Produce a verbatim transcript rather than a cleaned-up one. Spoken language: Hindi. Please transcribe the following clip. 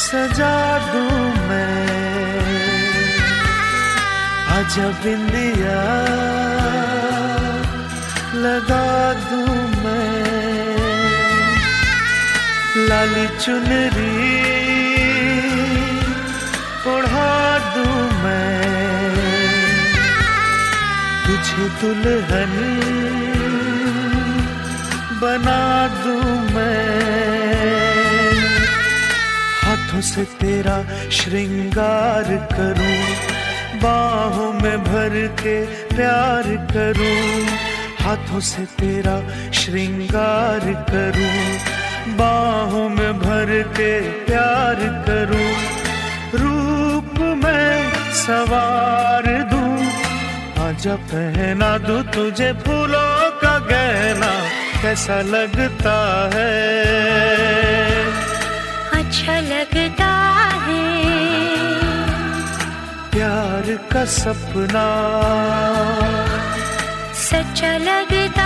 सजा दूं मैं, आजा बिंदिया लगा दूं मैं, लाली चुनरी ओढ़ा दूं मैं, तुझे दुल्हन बना दूं मैं, हाथों से तेरा श्रृंगार करूं, बाहों में भर के प्यार करूं, हाथों से तेरा श्रृंगार करूं, बाहों में भर के प्यार करूं, रूप में सवार दूं, आजा पहना दूं तुझे फूलों का गहना, कैसा लगता है? अच्छा लगता है। प्यार का सपना सच्चा लगता